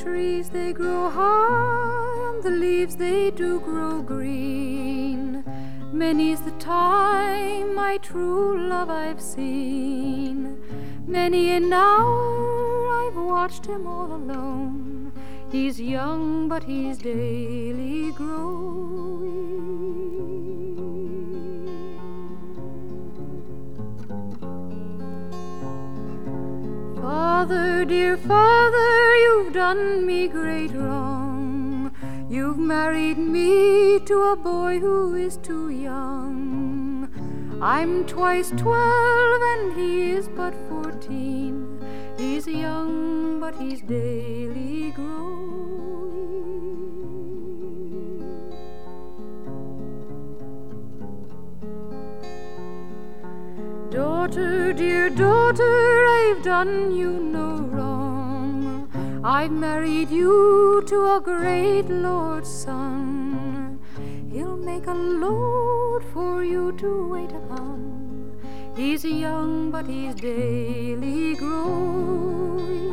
trees they grow high, and the leaves they do grow green. Many's the time my true love I've seen. Many an hour I've watched him all alone. He's young, but he's daily growing. Father, dear father, you've done me great wrong. You've married me to a boy who is too young. I'm twice 12 and he is but 14. He's young, but he's daily growing. Daughter, dear daughter, I've done you no wrong. I've married you to a great lord's son. He'll make a load for you to wait upon. He's young, but he's daily growing.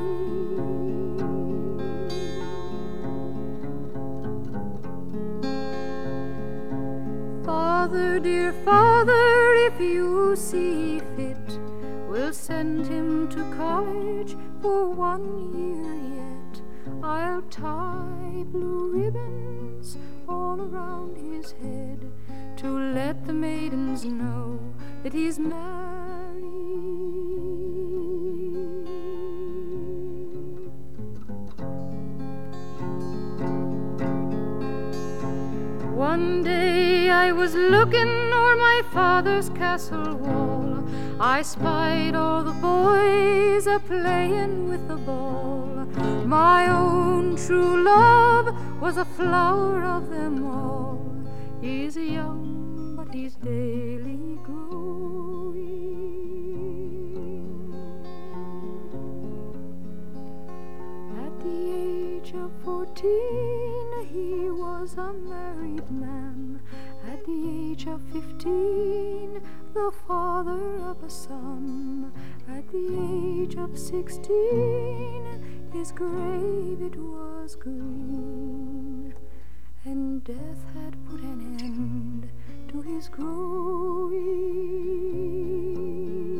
Father, dear father, if you see fit, we'll send him to college for 1 year yet. I'll tie blue ribbons all around his head to let the maidens know that he's married. One day I was looking o'er my father's castle wall. I spied all the boys a-playing with the ball. My own true love was a flower of them all. He's young, but he's daily growing. At the age of 14, he was a married man. At the age of 15, the father of a son. At the age of 16, his grave it was green, and death had put an end to his growing.